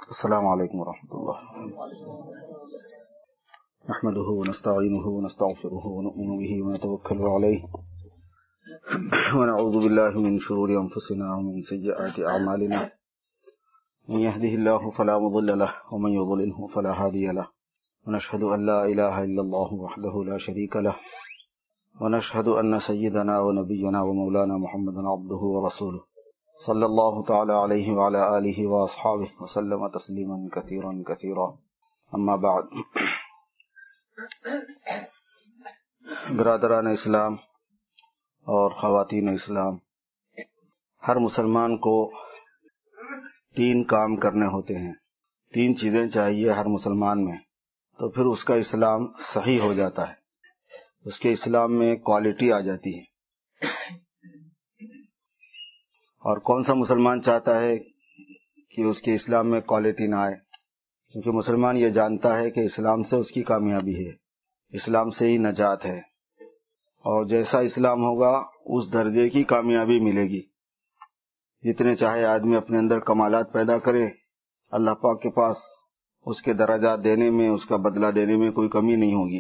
السلام علیکم ورحمۃ اللہ نحمده ونستعینه ونستغفره ونؤمن به ونتوکل علیہ ونعوذ باللہ من شرور انفسنا ومن سیئات اعمالنا من يهده الله فلا مضل له ومن يضلله فلا هادي له ونشهد ان لا اله الا الله وحده لا شريك له ونشهد ان سيدنا ونبينا ومولانا محمدا عبده ورسوله صلی اللہ تعالی علیہ وعلی آلہ واصحابہ وسلم تسلیما کثیرا کثیرا اما بعد. برادران اسلام اور خواتین اسلام، ہر مسلمان کو 3 کام کرنے ہوتے ہیں. 3 چیزیں چاہیے ہر مسلمان میں، تو پھر اس کا اسلام صحیح ہو جاتا ہے، اس کے اسلام میں کوالٹی آ جاتی ہے. اور کون سا مسلمان چاہتا ہے کہ اس کے اسلام میں کوالٹی نہ آئے؟ کیونکہ مسلمان یہ جانتا ہے کہ اسلام سے اس کی کامیابی ہے، اسلام سے ہی نجات ہے، اور جیسا اسلام ہوگا اس درجے کی کامیابی ملے گی. جتنے چاہے آدمی اپنے اندر کمالات پیدا کرے، اللہ پاک کے پاس اس کے درجات دینے میں، اس کا بدلہ دینے میں کوئی کمی نہیں ہوگی.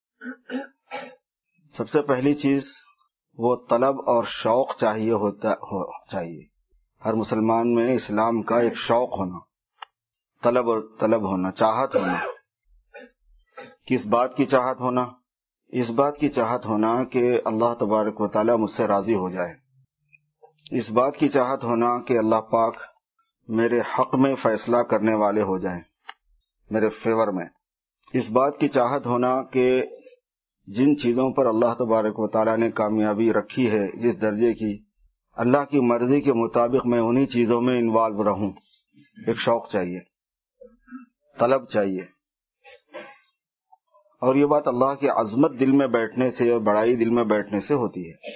سب سے پہلی چیز وہ طلب اور شوق چاہیے. ہر مسلمان میں اسلام کا ایک شوق ہونا، طلب ہونا، چاہت ہونا. کس بات کی چاہت ہونا؟ اس بات کی چاہت ہونا کہ اللہ تبارک و تعالی مجھ سے راضی ہو جائے. اس بات کی چاہت ہونا کہ اللہ پاک میرے حق میں فیصلہ کرنے والے ہو جائیں، میرے فیور میں. اس بات کی چاہت ہونا کہ جن چیزوں پر اللہ تبارک و تعالیٰ نے کامیابی رکھی ہے، جس درجے کی، اللہ کی مرضی کے مطابق میں انہی چیزوں میں انوالو رہوں. ایک شوق چاہیے، طلب چاہیے. اور یہ بات اللہ کی عظمت دل میں بیٹھنے سے اور بڑائی دل میں بیٹھنے سے ہوتی ہے.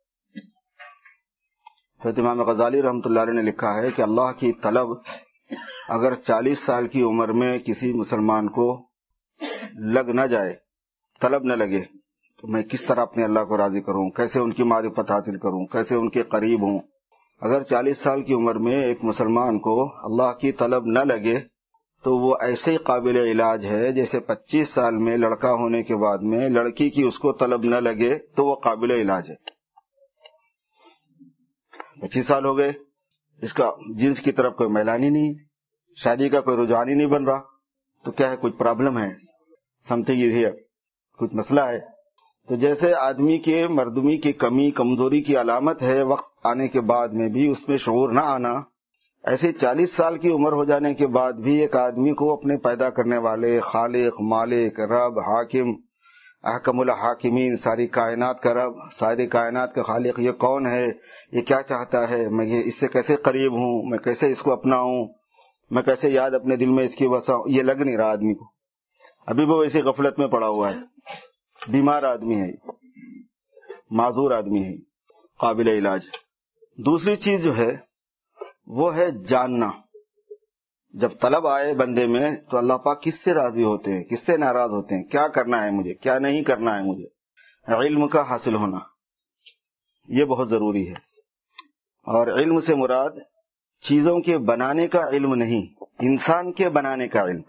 حضرت امام غزالی رحمۃ اللہ علیہ نے لکھا ہے کہ اللہ کی طلب اگر 40 سال کی عمر میں کسی مسلمان کو لگ نہ جائے، طلب نہ لگے، تو میں کس طرح اپنے اللہ کو راضی کروں، کیسے ان کی معرفت حاصل کروں، کیسے ان کے قریب ہوں. اگر 40 سال کی عمر میں ایک مسلمان کو اللہ کی طلب نہ لگے تو وہ ایسے ہی قابل علاج ہے جیسے 25 سال میں لڑکا ہونے کے بعد میں لڑکی کی اس کو طلب نہ لگے تو وہ قابل علاج ہے. 25 سال ہو گئے، اس کا جنس کی طرف کوئی میلان ہی نہیں، شادی کا کوئی رجحان ہی نہیں بن رہا، تو کیا ہے؟ کچھ پرابلم ہے، سمتھنگ از ہیئر، کچھ مسئلہ ہے. تو جیسے آدمی کے مردمی کی کمی کمزوری کی علامت ہے وقت آنے کے بعد میں بھی اس میں شعور نہ آنا، ایسے 40 سال کی عمر ہو جانے کے بعد بھی ایک آدمی کو اپنے پیدا کرنے والے خالق، مالک، رب، حاکم، احکم الحاکمین، ساری کائنات کا رب، ساری کائنات کا خالق یہ کون ہے، یہ کیا چاہتا ہے، میں اس سے کیسے قریب ہوں، میں کیسے اس کو اپناؤں، میں کیسے یاد اپنے دل میں اس کی بساؤں، یہ لگ نہیں رہا آدمی کو. ابھی وہ ایسی غفلت میں پڑا ہوا ہے، بیمار آدمی ہے، معذور آدمی ہے، قابل علاج. دوسری چیز جو ہے وہ ہے جاننا. جب طلب آئے بندے میں تو اللہ پاک کس سے راضی ہوتے ہیں، کس سے ناراض ہوتے ہیں، کیا کرنا ہے مجھے، کیا نہیں کرنا ہے مجھے. علم کا حاصل ہونا یہ بہت ضروری ہے. اور علم سے مراد چیزوں کے بنانے کا علم نہیں، انسان کے بنانے کا علم.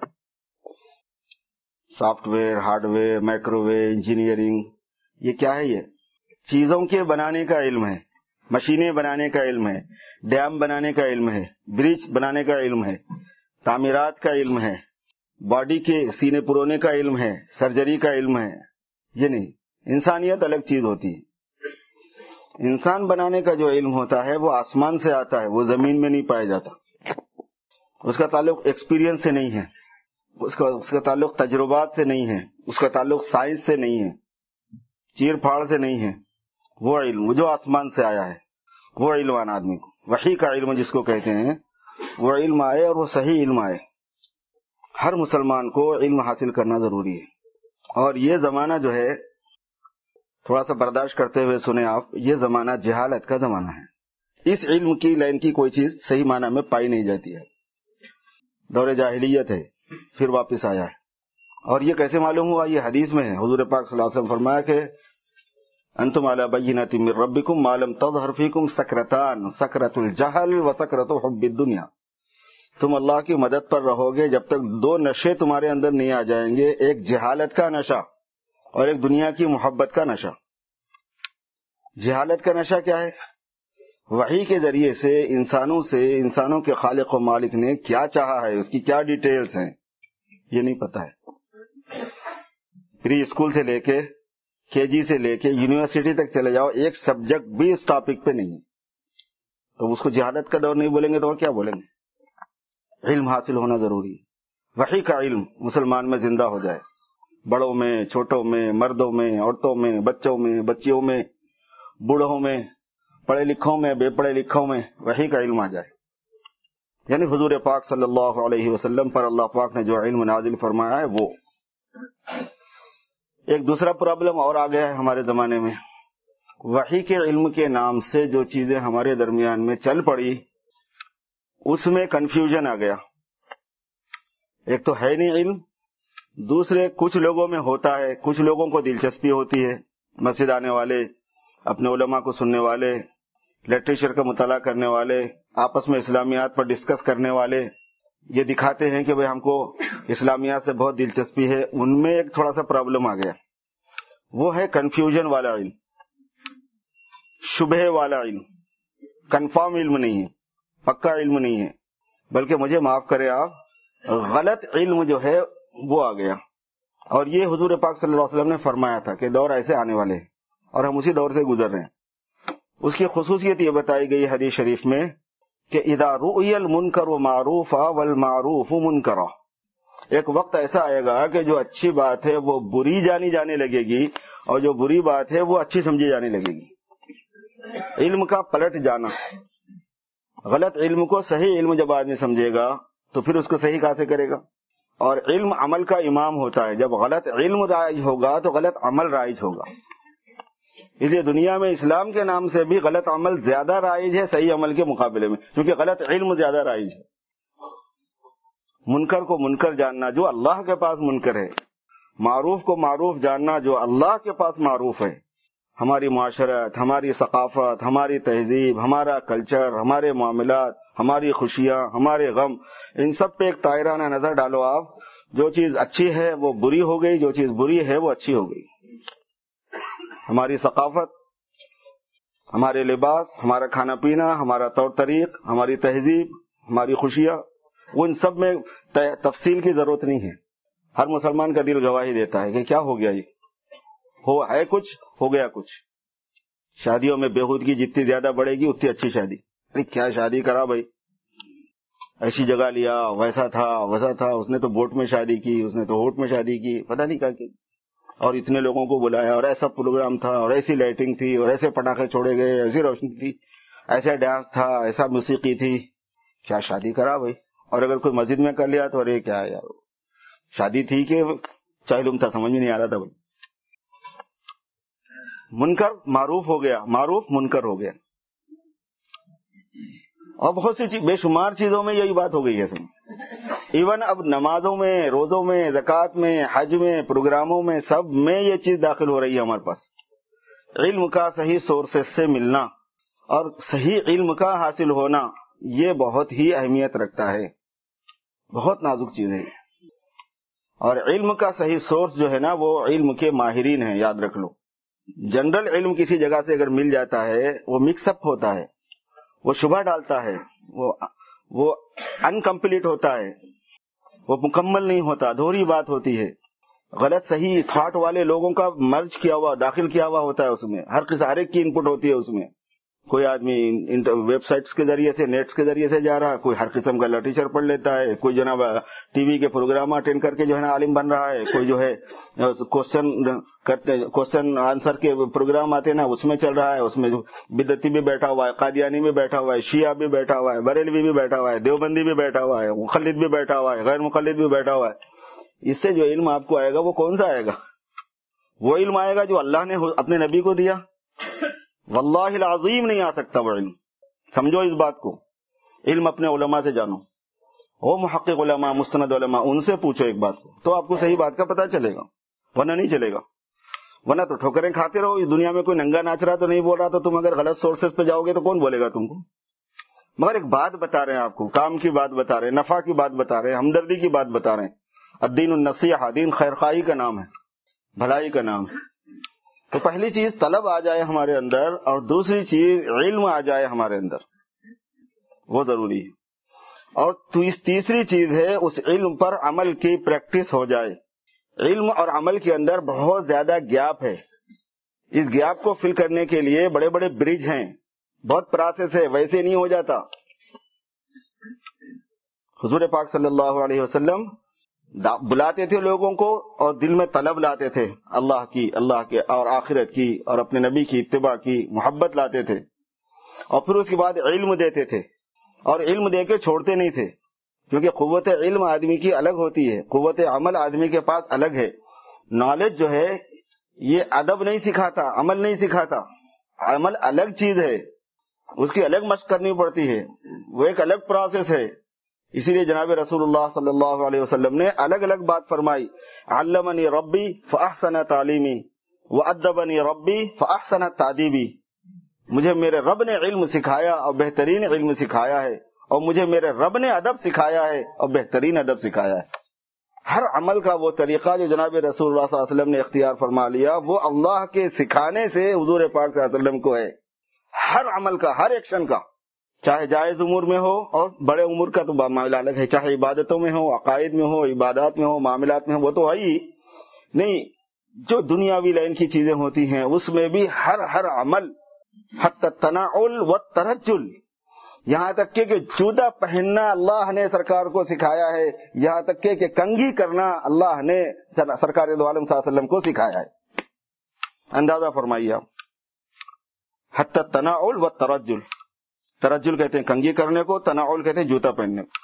Software, hardware, microwave, engineering, یہ کیا ہے؟ یہ چیزوں کے بنانے کا علم ہے، مشینیں بنانے کا علم ہے، ڈیم بنانے کا علم ہے، برج بنانے کا علم ہے، تعمیرات کا علم ہے، باڈی کے سینے پرونے کا علم ہے، سرجری کا علم ہے. یہ نہیں، انسانیت الگ چیز ہوتی ہے. انسان بنانے کا جو علم ہوتا ہے وہ آسمان سے آتا ہے، وہ زمین میں نہیں پایا جاتا. اس کا تعلق ایکسپیرینس سے نہیں ہے، اس کا تعلق تجربات سے نہیں ہے، اس کا تعلق سائنس سے نہیں ہے، چیر پھاڑ سے نہیں ہے. وہ علم جو آسمان سے آیا ہے وہ علم آنا آدمی کو، وحی کا علم جس کو کہتے ہیں، وہ علم آئے اور وہ صحیح علم آئے. ہر مسلمان کو علم حاصل کرنا ضروری ہے. اور یہ زمانہ جو ہے، تھوڑا سا برداشت کرتے ہوئے سنیں آپ، یہ زمانہ جہالت کا زمانہ ہے. اس علم کی لائن کی کوئی چیز صحیح معنی میں پائی نہیں جاتی ہے. دور جاہلیت ہے، پھر واپس آیا ہے. اور یہ کیسے معلوم ہوا؟ یہ حدیث میں ہے. حضور پاک صلی اللہ علیہ وسلم فرمایا کہ انتم علی بینۃ من ربکم ما لم تظہر فیکم سکرتان، سکرۃ الجہل و سکرۃ حب الدنیا. تم اللہ کی مدد پر رہو گے جب تک دو نشے تمہارے اندر نہیں آ جائیں گے، ایک جہالت کا نشہ اور ایک دنیا کی محبت کا نشہ۔ جہالت کا نشہ کیا ہے؟ وحی کے ذریعے سے انسانوں کے خالق و مالک نے کیا چاہا ہے، اس کی کیا ڈیٹیلز ہیں، یہ نہیں پتا ہے۔ پری اسکول سے لے کے KG سے لے کے یونیورسٹی تک چلے جاؤ، ایک سبجیکٹ بھی اس ٹاپک پہ نہیں ہے، تو اس کو جہالت کا دور نہیں بولیں گے تو اور کیا بولیں گے؟ علم حاصل ہونا ضروری ہے، وحی کا علم مسلمان میں زندہ ہو جائے، بڑوں میں، چھوٹوں میں، مردوں میں، عورتوں میں، بچوں میں، بچیوں میں، بوڑھوں میں، پڑھے لکھوں میں، بے پڑھے لکھوں میں وحی کا علم آ جائے۔ یعنی حضور پاک صلی اللہ علیہ وسلم پر اللہ پاک نے جو علم نازل فرمایا ہے وہ۔ ایک دوسرا پرابلم اور آ گیا ہے ہمارے زمانے میں، وحی کے علم کے نام سے جو چیزیں ہمارے درمیان میں چل پڑی اس میں کنفیوژن آ گیا۔ ایک تو ہے نہیں علم، دوسرے کچھ لوگوں میں ہوتا ہے، کچھ لوگوں کو دلچسپی ہوتی ہے، مسجد آنے والے، اپنے علماء کو سننے والے، لٹریچر کا مطالعہ کرنے والے، آپس میں اسلامیات پر ڈسکس کرنے والے، یہ دکھاتے ہیں کہ بھئی ہم کو اسلامیات سے بہت دلچسپی ہے۔ ان میں ایک تھوڑا سا پرابلم آ گیا، وہ ہے کنفیوژن والا علم، شبہ والا علم، کنفرم علم نہیں ہے، پکا علم نہیں ہے، بلکہ مجھے معاف کریں آپ، غلط علم جو ہے وہ آ گیا۔ اور یہ حضور پاک صلی اللہ علیہ وسلم نے فرمایا تھا کہ دور ایسے آنے والے ہیں اور ہم اسی دور سے گزر رہے ہیں۔ اس کی خصوصیت یہ بتائی گئی حدیث شریف میں کہ اذا رؤی المنکر معروفا والمعروف منکرا، ایک وقت ایسا آئے گا کہ جو اچھی بات ہے وہ بری جانی جانے لگے گی اور جو بری بات ہے وہ اچھی سمجھی جانے لگے گی۔ علم کا پلٹ جانا، غلط علم کو صحیح علم جب آدمی سمجھے گا تو پھر اس کو صحیح کہاں سے کرے گا؟ اور علم عمل کا امام ہوتا ہے، جب غلط علم رائج ہوگا تو غلط عمل رائج ہوگا۔ اس لیے دنیا میں اسلام کے نام سے بھی غلط عمل زیادہ رائج ہے صحیح عمل کے مقابلے میں، کیونکہ غلط علم زیادہ رائج ہے۔ منکر کو منکر جاننا جو اللہ کے پاس منکر ہے، معروف کو معروف جاننا جو اللہ کے پاس معروف ہے۔ ہماری معاشرت، ہماری ثقافت، ہماری تہذیب، ہمارا کلچر، ہمارے معاملات، ہماری خوشیاں، ہمارے غم، ان سب پہ ایک طائرانہ نظر ڈالو آپ۔ جو چیز اچھی ہے وہ بری ہو گئی، جو چیز بری ہے وہ اچھی ہو گئی۔ ہماری ثقافت، ہمارے لباس، ہمارا کھانا پینا، ہمارا طور طریق، ہماری تہذیب، ہماری خوشیاں، وہ ان سب میں تفصیل کی ضرورت نہیں ہے۔ ہر مسلمان کا دل گواہی دیتا ہے کہ کیا ہو گیا، یہ ہے کچھ، ہو گیا کچھ۔ شادیوں میں بےہودگی جتنی زیادہ بڑھے گی اتنی اچھی شادی۔ ارے کیا شادی کرا بھائی، ایسی جگہ لیا، ویسا تھا ویسا تھا، اس نے تو بوٹ میں شادی کی، اس نے تو ہوٹ میں شادی کی، پتہ نہیں کیا کی، اور اتنے لوگوں کو بلایا، اور ایسا پروگرام تھا، اور ایسی لائٹنگ تھی، اور ایسے پٹاخے چھوڑے گئے، ایسی روشنی تھی، ایسا ڈانس تھا، ایسا موسیقی تھی۔ کیا شادی کرا بھائی؟ اور اگر کوئی مسجد میں کر لیا تو ارے کیا یار، شادی تھی کہ چہلم تھا، سمجھ میں نہیں آ رہا تھا بھائی۔ منکر معروف ہو گیا، معروف منکر ہو گیا، اور بہت سی بے شمار چیزوں میں یہی بات ہو گئی ہے سب۔ ایون اب نمازوں میں، روزوں میں، زکوٰۃ میں، حج میں، پروگراموں میں، سب میں یہ چیز داخل ہو رہی ہے ہمارے پاس۔ علم کا صحیح سورسز سے ملنا اور صحیح علم کا حاصل ہونا یہ بہت ہی اہمیت رکھتا ہے، بہت نازک چیز ہے۔ اور علم کا صحیح سورس جو ہے نا وہ علم کے ماہرین ہیں، یاد رکھ لو۔ جنرل علم کسی جگہ سے اگر مل جاتا ہے وہ مکس اپ ہوتا ہے، وہ شبہ ڈالتا ہے، وہ انکمپلیٹ ہوتا ہے، وہ مکمل نہیں ہوتا، ادھوری بات ہوتی ہے۔ غلط صحیح تھاٹ والے لوگوں کا مرج کیا ہوا، داخل کیا ہوا ہوتا ہے اس میں، ہر ایک کی انپٹ ہوتی ہے اس میں۔ کوئی آدمی ویب سائٹس کے ذریعے سے، نیٹس کے ذریعے سے جا رہا ہے، کوئی ہر قسم کا لٹریچر پڑھ لیتا ہے، کوئی جناب ٹی وی کے پروگرام اٹینڈ کر کے جو ہے نا عالم بن رہا ہے، کوئی جو ہے کوشچن آنسر کے پروگرام آتے ہیں نا اس میں چل رہا ہے، اس میں بدعتی بھی بیٹھا ہوا ہے، قادیانی بھی بیٹھا ہوا ہے، شیعہ بھی بیٹھا ہوا ہے، بریلوی بھی بیٹھا ہوا ہے، دیوبندی بھی بیٹھا ہوا ہے، مقلد بھی بیٹھا ہوا ہے، غیر مقلد بھی بیٹھا ہوا ہے۔ اس سے جو علم آپ کو آئے گا وہ کون سا آئے گا؟ وہ علم آئے گا جو اللہ نے اپنے نبی کو دیا۔ واللہ العظیم نہیں آ سکتا وہ علم، سمجھو اس بات کو۔ علم اپنے علماء سے جانو، وہ محقق علماء، مستند علماء، ان سے پوچھو ایک بات کو تو آپ کو صحیح بات کا پتہ چلے گا، ورنہ نہیں چلے گا۔ ورنہ تو ٹھوکریں کھاتے رہو۔ اس دنیا میں کوئی ننگا ناچ رہا تو نہیں بول رہا، تو تم اگر غلط سورسز پہ جاؤ گے تو کون بولے گا تم کو؟ مگر ایک بات بتا رہے ہیں آپ کو، کام کی بات بتا رہے ہیں، نفع کی بات بتا رہے ہیں، ہمدردی کی بات بتا رہے ہیں. الدین النصیحہ، دین خیرخواہی کا نام ہے، بھلائی کا نام ہے. تو پہلی چیز طلب آ جائے ہمارے اندر، اور دوسری چیز علم آ جائے ہمارے اندر، وہ ضروری ہے. اور تیسری چیز ہے اس علم پر عمل کی پریکٹس ہو جائے. علم اور عمل کے اندر بہت زیادہ گیپ ہے. اس گیپ کو فل کرنے کے لیے بڑے بڑے برج ہیں، بہت پروسیس ہے، ویسے نہیں ہو جاتا. حضور پاک صلی اللہ علیہ وسلم بلاتے تھے لوگوں کو اور دل میں طلب لاتے تھے، اللہ کے اور آخرت کی اور اپنے نبی کی اتباع کی محبت لاتے تھے، اور پھر اس کے بعد علم دیتے تھے. اور علم دے کے چھوڑتے نہیں تھے، کیونکہ قوت علم آدمی کی الگ ہوتی ہے، قوت عمل آدمی کے پاس الگ ہے. نالج جو ہے یہ ادب نہیں سکھاتا، عمل نہیں سکھاتا. عمل الگ چیز ہے، اس کی الگ مشق کرنی پڑتی ہے، وہ ایک الگ پروسیس ہے. اسی لیے جناب رسول اللہ صلی اللہ علیہ وسلم نے الگ الگ بات فرمائی. علمنی ربی فاحسن تعلیمی وادبنی ربی فاحسن تادیبی. مجھے میرے رب نے علم سکھایا اور بہترین علم سکھایا ہے، اور مجھے میرے رب نے ادب سکھایا ہے اور بہترین ادب سکھایا ہے. ہر عمل کا وہ طریقہ جو جناب رسول اللہ صلی اللہ علیہ وسلم نے اختیار فرما لیا، وہ اللہ کے سکھانے سے حضور پاک صلی اللہ علیہ وسلم کو ہے. ہر عمل کا، ہر ایکشن کا، چاہے جائز امور میں ہو اور بڑے امور کا تو معاملہ الگ ہے، چاہے عبادتوں میں ہو، عقائد میں ہو، عبادات میں ہو، معاملات میں ہو، وہ تو ہے ہی نہیں. جو دنیاوی لائن کی چیزیں ہوتی ہیں اس میں بھی ہر عمل، حتی التناعل والترجل، یہاں تک کہ جوتا پہننا اللہ نے سرکار کو سکھایا ہے، یہاں تک کہ کنگھی کرنا اللہ نے سرکار دو عالم صلی اللہ علیہ وسلم کو سکھایا ہے. اندازہ فرمائیے آپ، حتی التناعل والترجل. ترجل کہتے ہیں کنگھی کرنے کو، تناعل کہتے ہیں جوتا پہننے کو.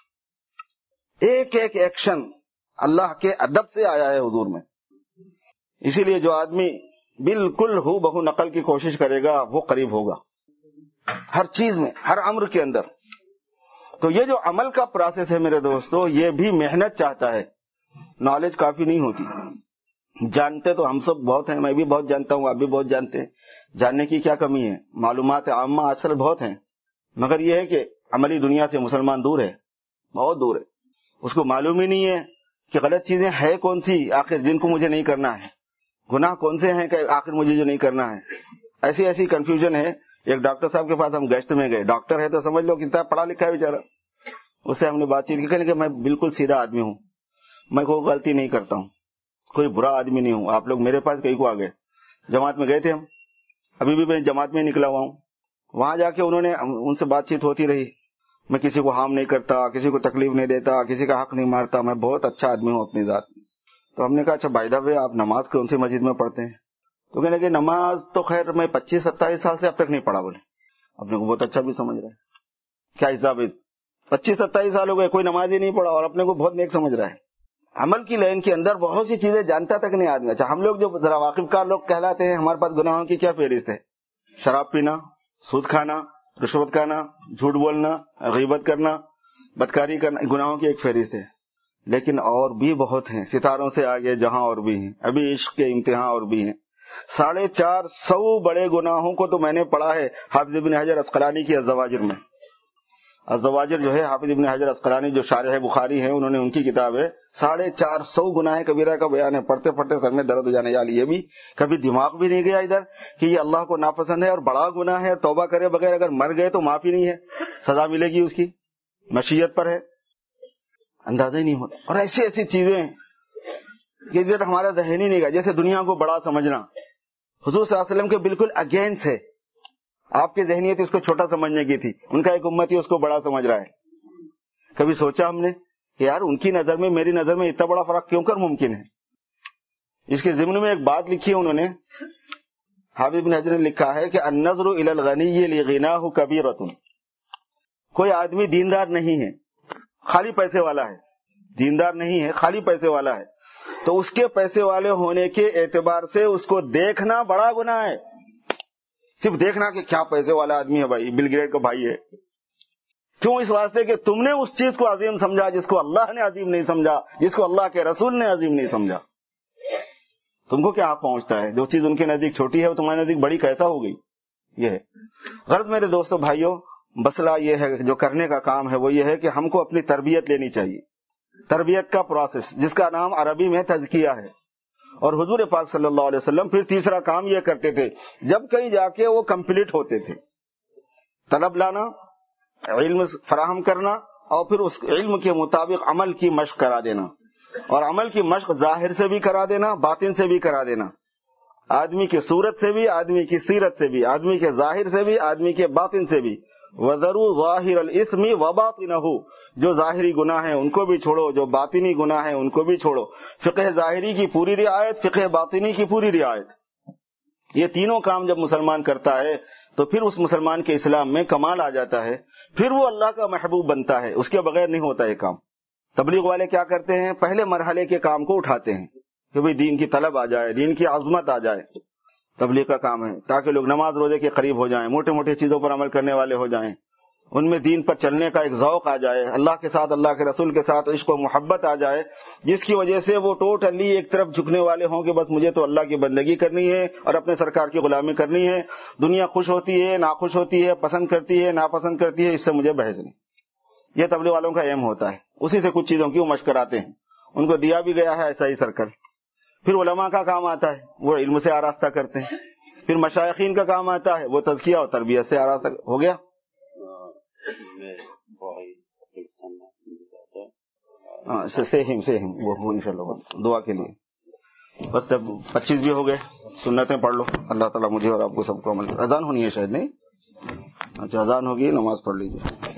ایک ایک ایکشن اللہ کے ادب سے آیا ہے حضور میں. اسی لیے جو آدمی بالکل ہو بہو نقل کی کوشش کرے گا وہ قریب ہوگا ہر چیز میں، ہر امر کے اندر. تو یہ جو عمل کا پروسیس ہے میرے دوستو، یہ بھی محنت چاہتا ہے. نالج کافی نہیں ہوتی. جانتے تو ہم سب بہت ہیں، میں بھی بہت جانتا ہوں، آپ بھی بہت جانتے ہیں. جاننے کی کیا کمی ہے، معلومات عامہ اصل بہت ہیں، مگر یہ ہے کہ عملی دنیا سے مسلمان دور ہے، بہت دور ہے. اس کو معلوم ہی نہیں ہے کہ غلط چیزیں ہے کون سی آخر جن کو مجھے نہیں کرنا ہے، گناہ کون سے ہیں کہ آخر مجھے جو نہیں کرنا ہے. ایسی کنفیوژن ہے. ایک ڈاکٹر صاحب کے پاس ہم گیسٹ میں گئے، ڈاکٹر ہے تو سمجھ لو کتنا پڑھا لکھا ہے بیچارہ. اس سے ہم نے بات چیت کی، کہنے کہ میں بالکل سیدھا آدمی ہوں، میں کوئی غلطی نہیں کرتا ہوں، کوئی برا آدمی نہیں ہوں. آپ لوگ میرے پاس کہیں کو آ گئے، جماعت میں گئے تھے ہم، ابھی بھی میں جماعت میں نکلا ہوا ہوں. وہاں جا کے انہوں نے ان سے بات چیت ہوتی رہی. میں کسی کو ہارم نہیں کرتا، کسی کو تکلیف نہیں دیتا، کسی کا حق نہیں مارتا، میں بہت اچھا آدمی ہوں اپنی ذات میں. تو ہم نے کہا اچھا بائی دا وے آپ نماز کون سی مسجد میں پڑھتے ہیں؟ تو کہنے کہ نماز تو خیر میں 25-27 سال سے اب تک نہیں پڑھا. بولے اپنے کو بہت اچھا بھی سمجھ رہا ہے. کیا حساب ہے، 25-27 سال ہو گئے کوئی نماز ہی نہیں پڑھا اور اپنے کو بہت نیک سمجھ رہا ہے. عمل کی لائن کے اندر بہت سی چیزیں جانتا تک نہیں آدمی. اچھا ہم لوگ جو ذرا واقف کار لوگ کہلاتے ہیں، ہمارے پاس گناہوں کی کیا فہرست ہے؟ شراب پینا، سود کھانا، رشوت کھانا، جھوٹ بولنا، غیبت کرنا، بدکاری کرنا، گناہوں کی ایک فہرست ہے. لیکن اور بھی بہت ہیں، ستاروں سے آگے جہاں اور بھی ہیں، ابھی عشق کے امتحان اور بھی ہیں. 450 بڑے گناہوں کو تو میں نے پڑھا ہے حافظ ابن حجر عسقلانی کی الزواجر میں. الزواجر جو ہے حافظ ابن حجر عسقلانی جو شارح بخاری ہیں، انہوں نے ان کی کتاب ہے. 450 گناہ کبیرہ کا بیان ہے. پڑھتے پڑھتے سر میں درد ہو جانے والی. یہ بھی کبھی دماغ بھی نہیں گیا ادھر کہ یہ اللہ کو ناپسند ہے اور بڑا گناہ ہے، توبہ کرے بغیر اگر مر گئے تو معافی نہیں ہے، سزا ملے گی اس کی، مشیت پر ہے، اندازہ ہی نہیں ہوتا. اور ایسی ایسی چیزیں کہ ادھر ہمارا ذہن ہی نہیں گیا. جیسے دنیا کو بڑا سمجھنا حضور صلی اللہ علیہ وسلم کے بالکل اگینسٹ ہے. آپ کی ذہنیت اس کو چھوٹا سمجھنے کی تھی، ان کا ایک امتی اس کو بڑا سمجھ رہا ہے. کبھی سوچا ہم نے کہ یار ان کی نظر میں میری نظر میں اتنا بڑا فرق کیوں کر ممکن ہے؟ اس کے ضمن میں ایک بات لکھی ہے انہوں نے، حافظ ابن حجر نے لکھا ہے کہ النظر الی الغنی لغناہ کبیرۃ. کوئی آدمی دیندار نہیں ہے، خالی پیسے والا ہے، دیندار نہیں ہے، خالی پیسے والا ہے، تو اس کے پیسے والے ہونے کے اعتبار سے اس کو دیکھنا بڑا گناہ ہے. صرف دیکھنا کہ کیا پیسے والا آدمی ہے، بھائی بل گیٹ کا بھائی ہے. کیوں؟ اس واسطے کہ تم نے اس چیز کو عظیم سمجھا جس کو اللہ نے عظیم نہیں سمجھا، جس کو اللہ کے رسول نے عظیم نہیں سمجھا. تم کو کیا پہنچتا ہے؟ جو چیز ان کے نزدیک چھوٹی ہے وہ تمہارے نزدیک بڑی کیسا ہو گئی؟ یہ ہے غرض. میرے دوستو بھائیوں، مسئلہ یہ ہے جو کرنے کا کام ہے وہ یہ ہے کہ ہم کو اپنی تربیت لینی چاہیے. تربیت کا پروسیس جس کا نام عربی میں تزکیہ ہے. اور حضور پاک صلی اللہ علیہ وسلم پھر تیسرا کام یہ کرتے تھے جب کہیں جا کے وہ کمپلیٹ ہوتے تھے, طلب لانا, علم فراہم کرنا, اور پھر اس علم کے مطابق عمل کی مشق کرا دینا. اور عمل کی مشق ظاہر سے بھی کرا دینا, باطن سے بھی کرا دینا, آدمی کی صورت سے بھی, آدمی کی سیرت سے بھی, آدمی کے ظاہر سے بھی, آدمی کے باطن سے بھی. وَذَرُوا ظَاهِرَ الْإِثْمِ وَبَاطِنَهُ, جو ظاہری گناہ ہیں ان کو بھی چھوڑو, جو باطنی گناہ ہیں ان کو بھی چھوڑو. فقہ ظاہری کی پوری رعایت, فقہ باطنی کی پوری رعایت. یہ تینوں کام جب مسلمان کرتا ہے تو پھر اس مسلمان کے اسلام میں کمال آ جاتا ہے, پھر وہ اللہ کا محبوب بنتا ہے. اس کے بغیر نہیں ہوتا یہ کام. تبلیغ والے کیا کرتے ہیں, پہلے مرحلے کے کام کو اٹھاتے ہیں کہ بھئی دین کی طلب آ جائے, دین کی عظمت آ جائے. تبلیغ کا کام ہے تاکہ لوگ نماز روزے کے قریب ہو جائیں, موٹے موٹے چیزوں پر عمل کرنے والے ہو جائیں, ان میں دین پر چلنے کا ایک ذوق آ جائے, اللہ کے ساتھ, اللہ کے رسول کے ساتھ عشق و محبت آ جائے, جس کی وجہ سے وہ ٹوٹلی ایک طرف جھکنے والے ہوں کہ بس مجھے تو اللہ کی بندگی کرنی ہے اور اپنے سرکار کی غلامی کرنی ہے. دنیا خوش ہوتی ہے, ناخوش ہوتی ہے, پسند کرتی ہے, ناپسند کرتی ہے, اس سے مجھے بحث نہیں. یہ تبلیغ والوں کا ایم ہوتا ہے. اسی سے کچھ چیزوں کی وہ مشق کراتے ہیں, ان کو دیا بھی گیا ہے ایسا ہی سرکل. پھر علماء کا کام آتا ہے, وہ علم سے آراستہ کرتے ہیں. پھر مشائخین کا کام آتا ہے, وہ تزکیہ اور تربیت سے آراستہ. ہو گیا. سیم وہ انشاءاللہ دعا کے لیے. بس جب 25 بھی ہو گئے, سنتیں پڑھ لو. اللہ تعالیٰ مجھے اور آپ کو سب کو عمل. اذان ہونی ہے شاید, نہیں؟ اچھا اذان ہوگی, نماز پڑھ لیجیے.